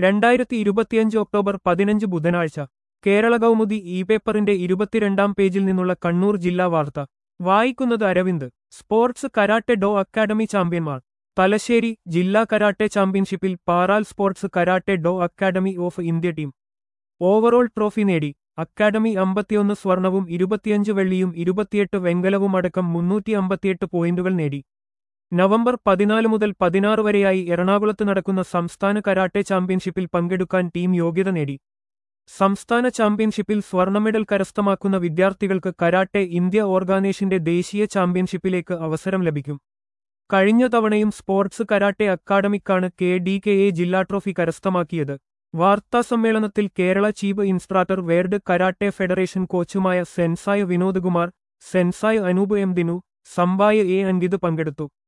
2025 October 15 ബുധനാഴ്ച Kerala Kaumudi E പേപ്പറിന്റെ 22-ാം പേജിൽ നിന്നുള്ള കണ്ണൂർ ജില്ലാ വാർത്ത വായിക്കുന്നത് Aravind. Sports karate do academy ചാമ്പ്യന്മാർ. തലശ്ശേരി ജില്ലാ കരാട്ടെ ചാമ്പ്യൻഷിപ്പിൽ Paral sports karate do academy of India team overall trophy നേടി. അക്കാഡമി 51 സ്വർണവും 25 വെള്ളിയും 28 വെങ്കലവും അടക്കം 358 പോയിന്റുകൾ നേടി. നവംബർ 14 മുതൽ 16 വരെയായി എറണാകുളത്ത് നടക്കുന്ന സംസ്ഥാന കരാട്ടെ ചാമ്പ്യൻഷിപ്പിൽ പങ്കെടുക്കാൻ ടീം യോഗ്യത നേടി. സംസ്ഥാന ചാമ്പ്യൻഷിപ്പിൽ സ്വർണമെഡൽ കരസ്ഥമാക്കുന്ന വിദ്യാർത്ഥികൾക്ക് കരാട്ടെ ഇന്ത്യ ഓർഗനൈസേഷന്റെ ദേശീയ ചാമ്പ്യൻഷിപ്പിലേക്ക് അവസരം ലഭിക്കും. കഴിഞ്ഞ തവണയും സ്പോർട്സ് കരാട്ടെ അക്കാഡമിക്കാണ് KDKA ജില്ലാ ട്രോഫി കരസ്ഥമാക്കിയത്. വാർത്താസമ്മേളനത്തിൽ Kerala chief instructor world karate federation കോച്ചുമായ sensei Vinod Kumar, sensei Anoop M Dinu, സംവായ് എ അൻകിത് പങ്കെടുത്തു.